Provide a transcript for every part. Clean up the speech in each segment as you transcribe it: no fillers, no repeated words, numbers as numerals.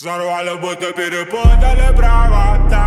Взорвали, будто перепутали провода.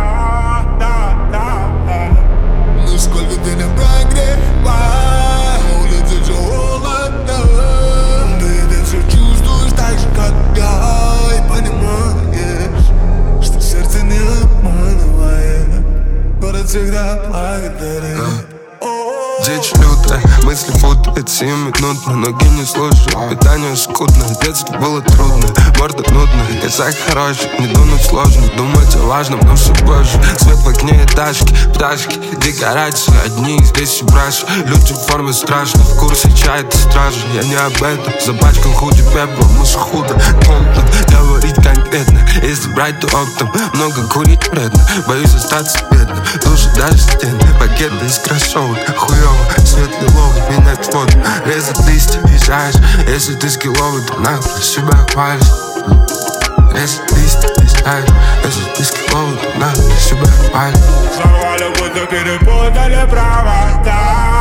Ну сколько ты не прогревай, на улице все холодно. Ты все чувствуешь так же, как я. И понимаешь, что сердце не обманывает. Город всегда благодарит. Дичь лютая, мысли путаются сиюминутно. Ноги не слушают, питание скудное. Детство было трудно, морда нудная. Писать хороший, не думать сложно. Думать о важном, но все позже. Свет в окне, этажки, пташки, декорации. Одни здесь и браши, люди в форме страшны. В курсе чая-то стражи, я не об этом. Запачкал худи пеплом, мышь худо, тонко. Говорить конкретно, если брать, то оптом. Много курить вредно, боюсь остаться бедным. Души даже стены, пакеты из кроссовок. Хуёво, свет лиловый, менять воду. Резать листья, езжаешь. Если ты скилловый, то нахуй себя хвалишь. Резать листья, езжаешь. Если ты скилловый, то нахуй себя хвалишь. Взорвали, будто перепутали провода.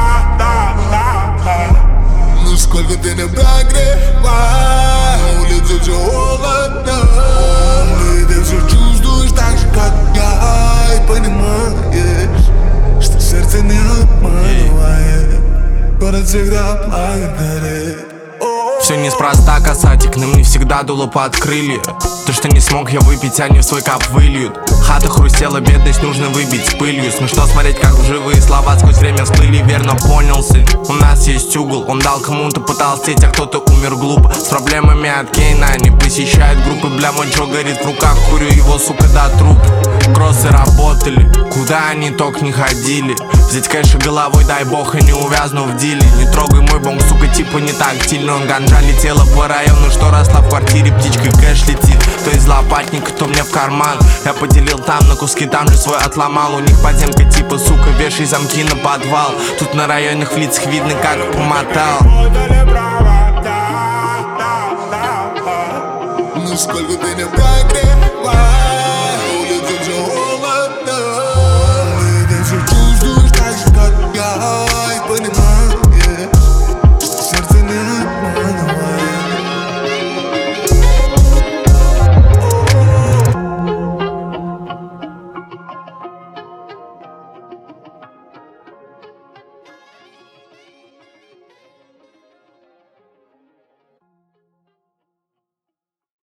Ну сколько ты не прогревай, на улице все холодно. Ты все чувствуешь так же, как я. И понимаешь, что сердце не обманывает. Город всегда благодарит. Все неспроста, касатик, на мне всегда дуло под крылья. То, что не смог я выпить, они в свой кап выльют. Хата хрустела, бедность нужно выбить с пылью. Смешно смотреть, как живые слова сквозь время всплыли. Верно понял, сын, у нас есть угол. Он дал кому-то потолстеть, а кто-то умер глупо. С проблемами от Кейна они посещают группы. Бля, мой Джо горит в руках, курю его, сука, до труп. Кроссы работали, куда они только не ходили. Взять кэш и головой, дай бог, и не увязну в диле. Не трогай мой бонг, сука, типа не тактильно. Он ганджа летела по району, что росла в квартире. Птичкой кэш летит, то из лопатника, то мне в карман. Я поделил там на куски, там же свой отломал. У них подземка типа, сука, вешай замки на подвал. Тут на районных лицах видно, как помотал.